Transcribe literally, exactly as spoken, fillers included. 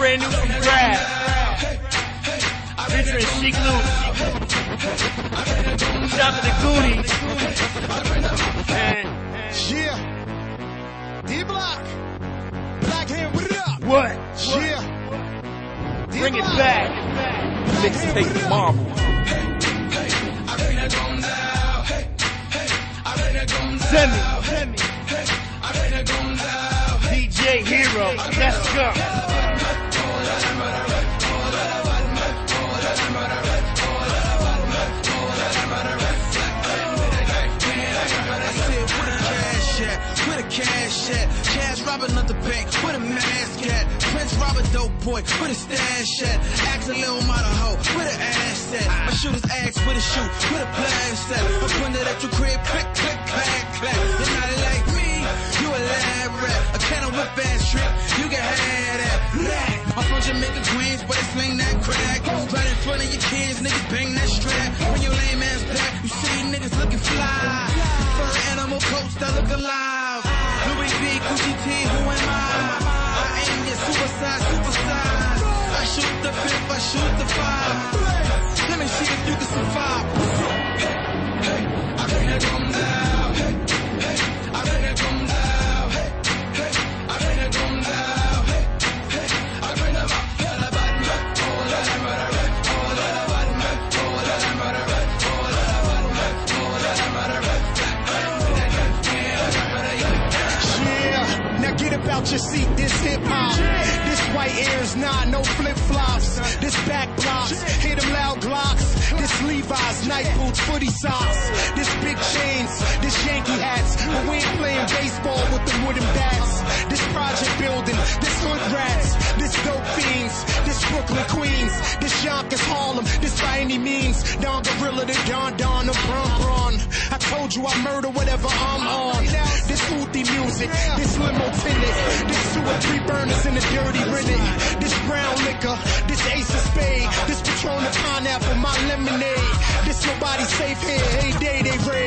brand new from Brad. Featuring Sheek Luke. Shout to the Goonies. And yeah. D-Block. Black Hand, what it up? What? Yeah. Bring it back. Mixtape Marvel. Send me. D J Hero. Let's go. Where the cash at? Cash robbing up the bank. Where the mask at? Prince Robert dope boy. Where the stash at? Ask a little model hoe. Where the ass at? My shooters ask where the shoot. Where the blast at? I'm putting it at your crib. Click, click, clack, clack. You're not like me. You a lab rat. A cannon whip ass trip. You can have that. I'm from Jamaica Queens, but it's sling that crack. Right in front of your kids, niggas bang that strap. When your lame ass back, you see niggas looking fly. Fur animal coats that look alive. Louis V, Gucci T, who am I? I aim your suicide, superside. I shoot the fifth, I shoot the five. Let me see if you can survive. Hey, hey, I bring it come down. Hey, hey, I bring it come down. Hey, hey, I bring it come down. Hey, hey, I bring it up. All of that murder, all of that murder, all of that murder, all of that murder, all of that murder, all of that murder. Now get about your seat, this hip-hop. This white airs, nah, no flip-flops. This back blocks, hear them loud glocks. This Levi's, night boots, footy socks. This big chains, this Yankee hats. But we ain't playing baseball with the wooden bats. This project building, this hood rats. This dope fiends, this Brooklyn Queens. This Yonkers Harlem, this by any means. Don Gorilla, the Don Don, the Bron Bron. I told you I murder whatever I'm on. This Uthi music, this limo tinted. This two or three burners in the dirty rennet. This brown liquor, this Ace of Spade. This Patron of pineapple, my lemonade. This nobody safe here, hey day they raid.